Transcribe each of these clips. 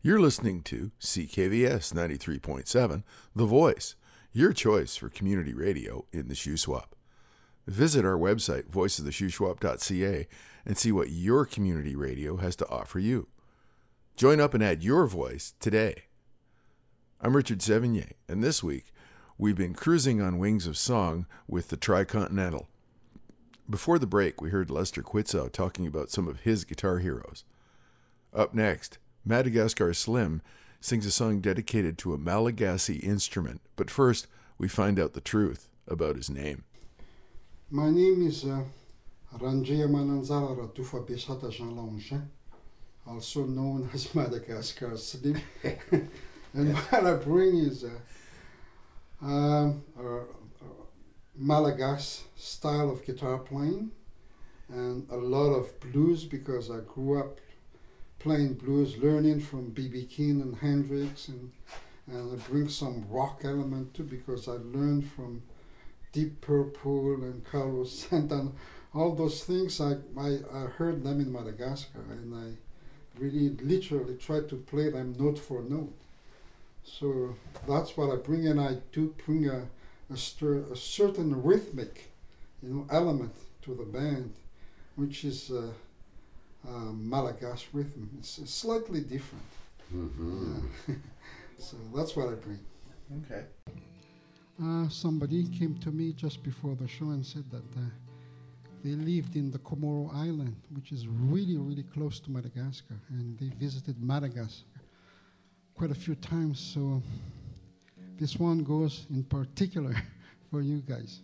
You're listening to CKVS 93.7, The Voice, your choice for community radio in the Shuswap. Visit our website, voiceoftheshuswap.ca, and see what your community radio has to offer you. Join up and add your voice today. I'm Richard Sevigny, and this week we've been cruising on wings of song with the Tricontinental. Before the break, we heard Lester Quitzow talking about some of his guitar heroes. Up next, Madagascar Slim sings a song dedicated to a Malagasy instrument, but first we find out the truth about his name. My name is Ranjaya Mananzara Ratufa Besata Jean Langin, also known as Madagascar Slim. And what I bring is Malagasy style of guitar playing and a lot of blues, because I grew up playing blues, learning from B.B. King and Hendrix, and I bring some rock element too, because I learned from Deep Purple and Carlos Santana. All those things, I heard them in Madagascar, and I really literally try to play them note for note. So that's what I bring, and I do bring a certain rhythmic, element to the band, which is Malagasy rhythm. It's slightly different. Mm-hmm. Yeah. So that's what I bring. Okay. Somebody came to me just before the show and said that they lived in the Comoro Island, which is really, really close to Madagascar, and they visited Madagascar quite a few times. So this one goes in particular for you guys.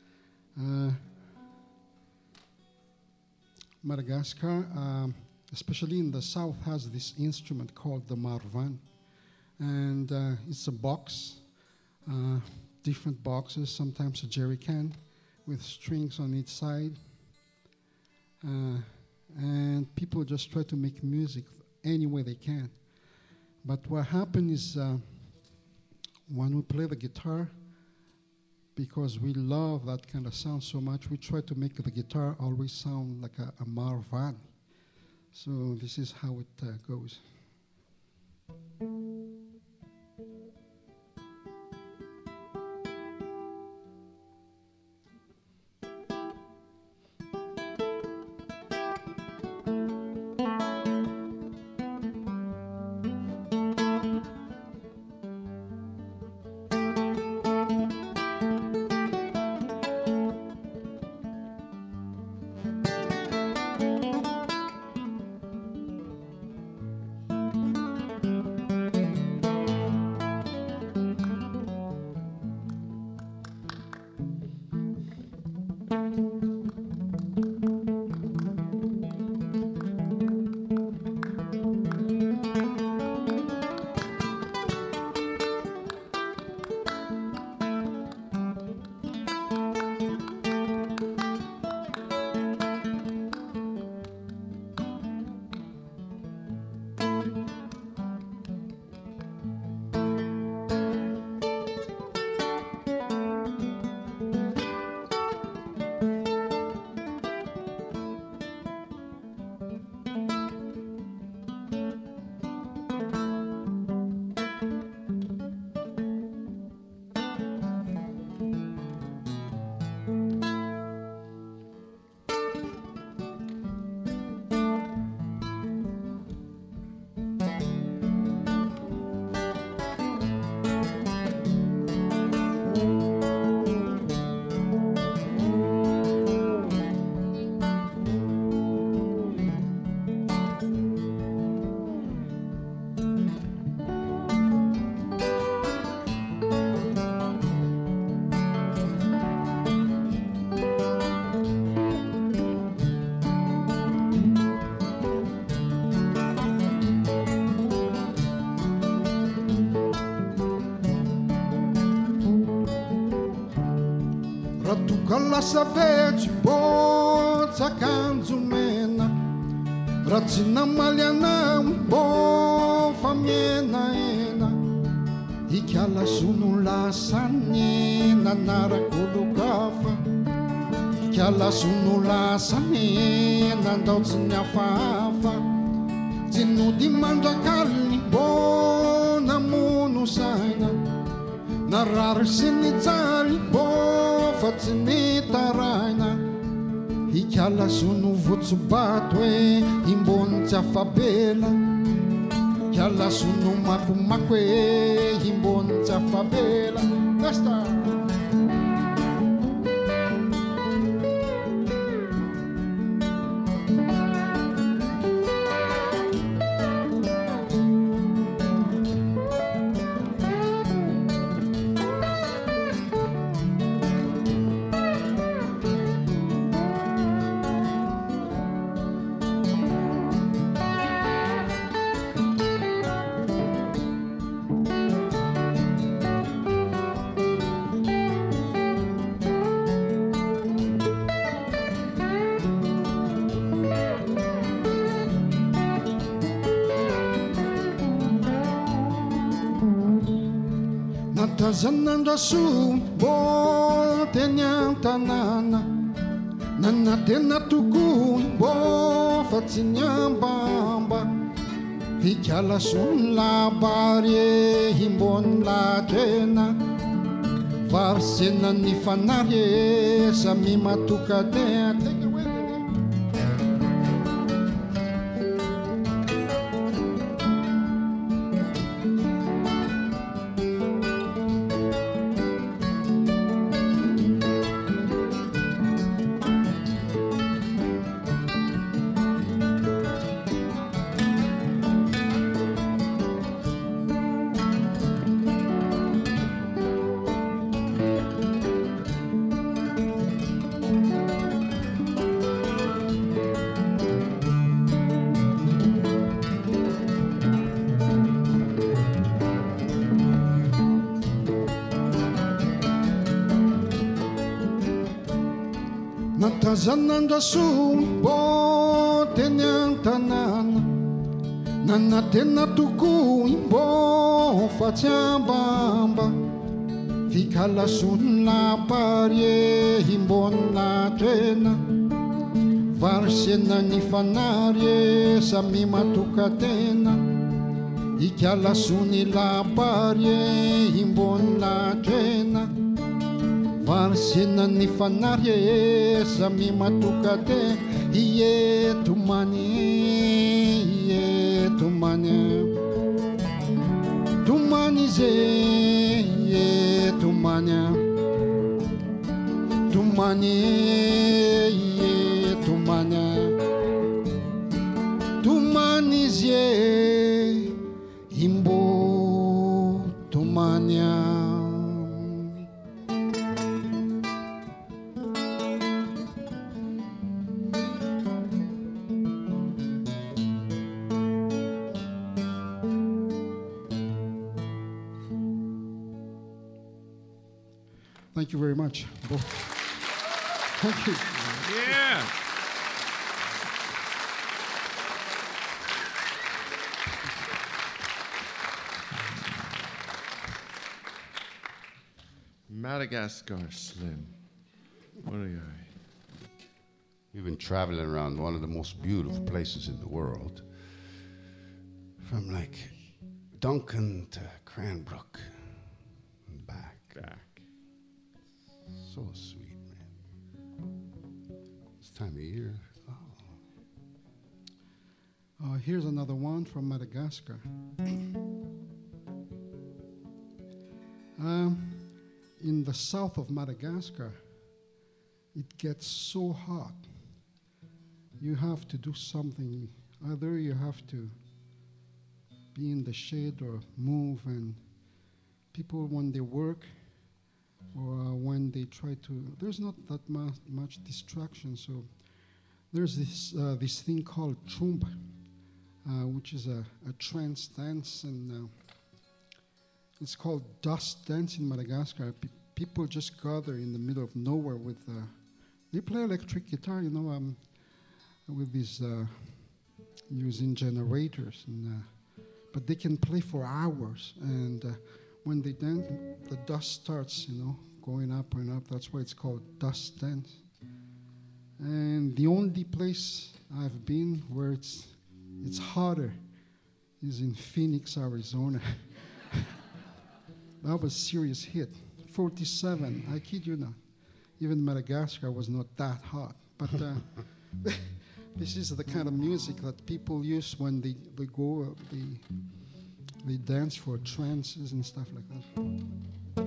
Madagascar, especially in the south, has this instrument called the marvan, and it's a box, different boxes, sometimes a jerry can with strings on each side, and people just try to make music any way they can. But what happened is when we play the guitar, because we love that kind of sound so much, we try to make the guitar always sound like a marvan. So this is how it goes. Lasa verde, boza akanjo mena, raha tsy namaly anao mbova miena ena, ikala sono lasa nena narakolokafa, ikala sono lasa nena ndao tsy niafahafa, Zinudi mandrakali bona mono saina narary sy ny tsaly bo fa tsy ny taraina hikala sono votsobato hoe imbony tsy afabela hiala sono makomako hoe imbony tsy afabela Nesta Zanandraso bo teny an-tanàna nanatena toko bo fa tsy ny ambamba hikala son labary himbony latrena varisena ny fanary samy matokatena Zanandraso bo teny an-tanàna nanatena toko imbo fa tsy ambamba fikalasony labary imbony latrena varisena ny fanary samy matokatena hikalasony labary imbony latrena varisena ny fanary samy matokate ietomany tomany ze ietomany tomany ietomany tomany ze imbo tomany Thank you very much. Thank you. Yeah. Madagascar Slim. What a guy. We've been traveling around one of the most beautiful places in the world. From like Duncan to Cranbrook and back. So sweet, man. This time of year. Here's another one from Madagascar. In the south of Madagascar, it gets so hot. You have to do something. Either you have to be in the shade or move, and people, when they work, or when they try to, there's not that much distraction. So there's this thing called trump, which is a trance dance, and it's called dust dance in Madagascar. People just gather in the middle of nowhere with, they play electric guitar, with these, using generators, and but they can play for hours, and when they dance, the dust starts, going up and up. That's why it's called dust dance. And the only place I've been where it's it's hotter, is in Phoenix, Arizona. That was a serious hit. 47, I kid you not. Even Madagascar was not that hot. But this is the kind of music that people use when they go, they dance for trances and stuff like that.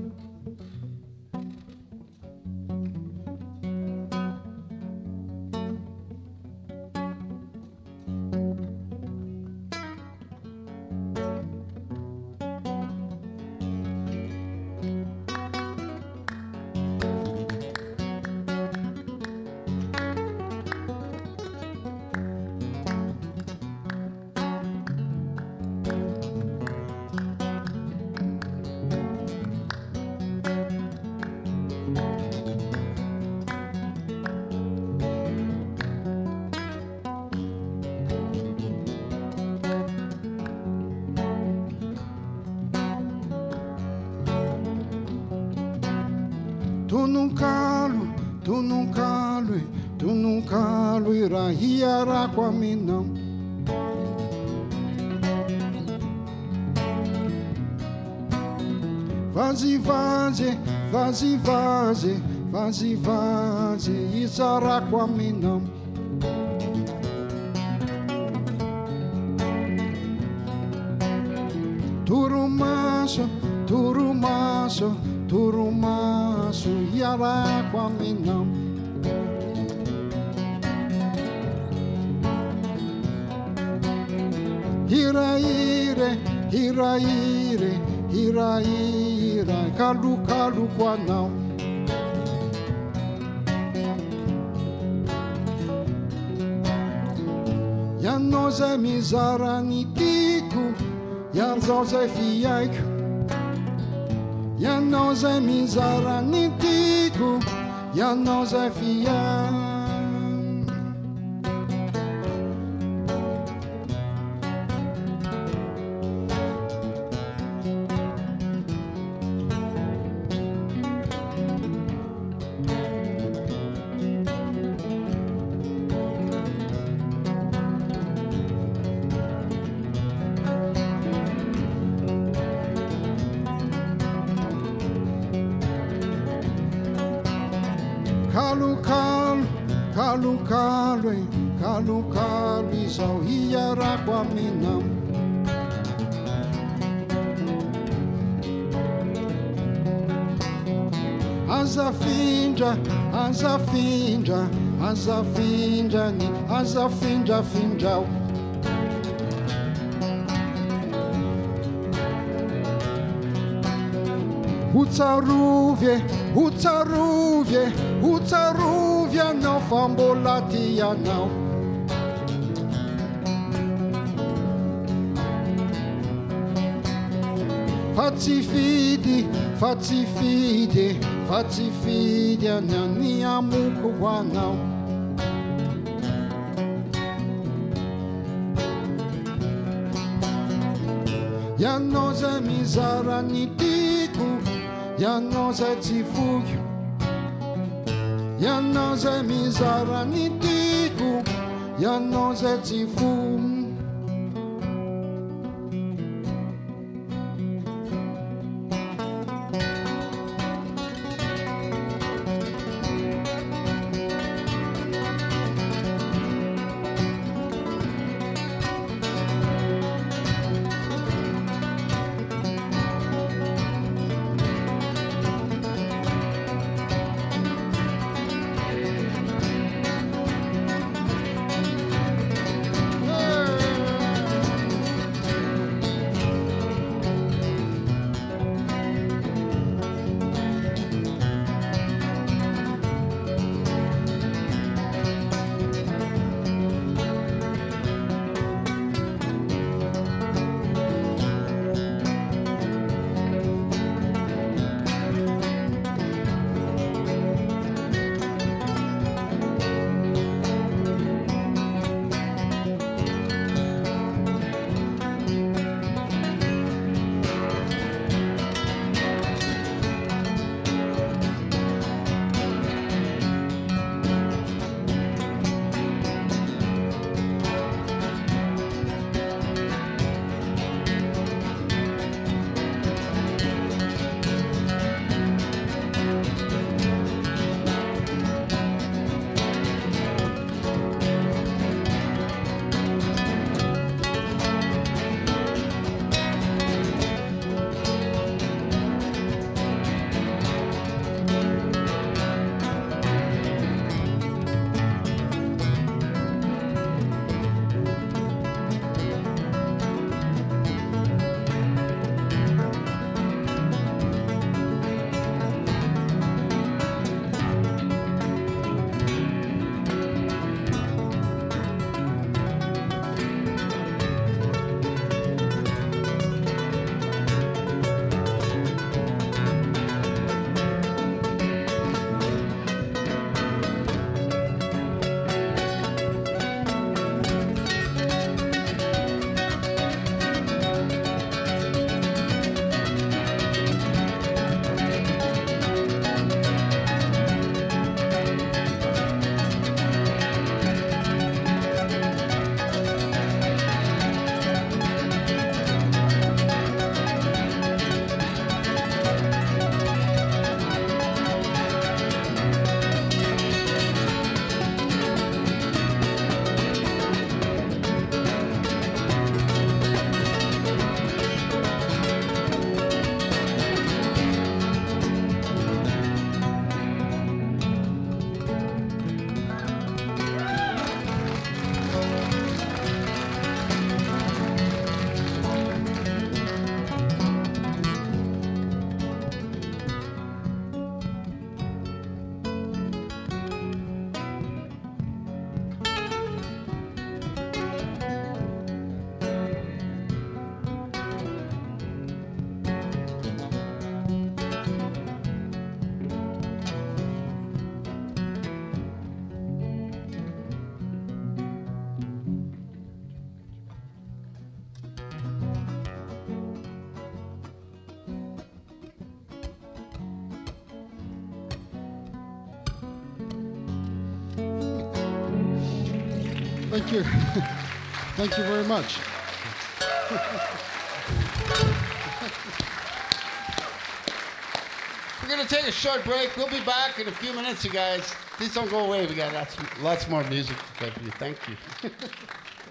Tu nunca irá hiara com a mim não. Vaze, vaze, vaze, vaze, vaze, vaze, isara com a mim não. Turumaço, turumaço, turumaço, iara com a mim não. Iraire, iraire, iraire, calu, calu, quanão. Ya nós é misaranitico, ya nós é fiaico. Ya nós é misaranitico, ya nós é fiaico. Calu, calu, calu, calu, calu, calu, isau iara com a mim não. Azafinja, azafinja, azafinja, ni azafinja, finjau. Utsaruvie, utsaruvie, utsaruvia não fambolatia não. Fatsifide, fatsifide, fatsifide, a muco não. Ya nós é misaranitico, ya nós é tifugio, ya nós é misaranitico, ya nós é tifugio. Thank you. Thank you very much. We're going to take a short break. We'll be back in a few minutes, you guys. Please don't go away. We got lots more music to play for you. Thank you.